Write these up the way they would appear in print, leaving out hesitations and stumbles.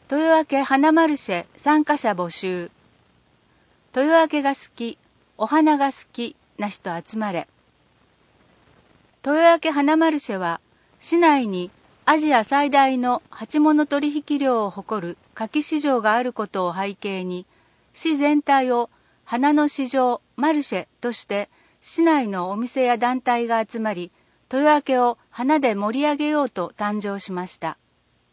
豊明花マルシェ参加者募集。豊明が好き、お花が好きな人集まれ。豊明花マルシェは、市内にアジア最大の鉢物取引量を誇る花卉市場があることを背景に、市全体を花の市場マルシェとして市内のお店や団体が集まり、豊明を花で盛り上げようと誕生しました。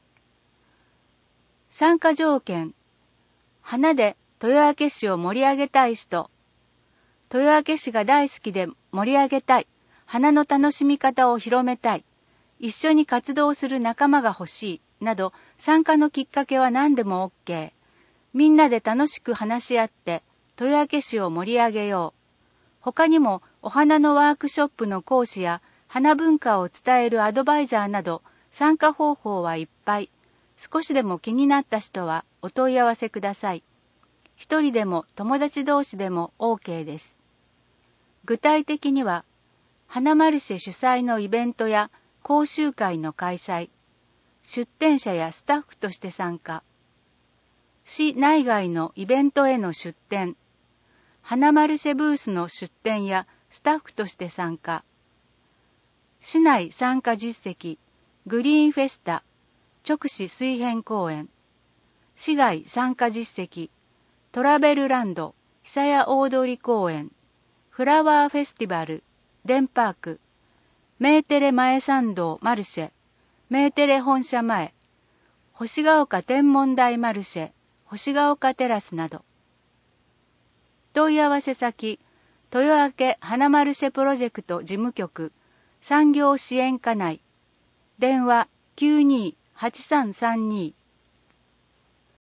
参加条件、花で豊明市を盛り上げたい人、豊明市が大好きで盛り上げたい、花の楽しみ方を広めたい、一緒に活動する仲間が欲しい、など参加のきっかけは何でも OK。みんなで楽しく話し合って豊明市を盛り上げよう。他にもお花のワークショップの講師や花文化を伝えるアドバイザーなど参加方法はいっぱい。少しでも気になった人はお問い合わせください。一人でも友達同士でも OK です。具体的には、花マルシェ主催のイベントや講習会の開催、出展者やスタッフとして参加、市内外のイベントへの出展、花マルシェブースの出展やスタッフとして参加、市内参加実績、グリーンフェスタ、直市水辺公園、市外参加実績、トラベルランド、久屋大通公園、フラワーフェスティバル、デンパーク、メーテレ前参道マルシェ、メーテレ本社前、星ヶ丘天文台マルシェ、星ヶ丘テラスなど。問い合わせ先、豊明花マルシェプロジェクト事務局、産業支援課内、電話 92-8332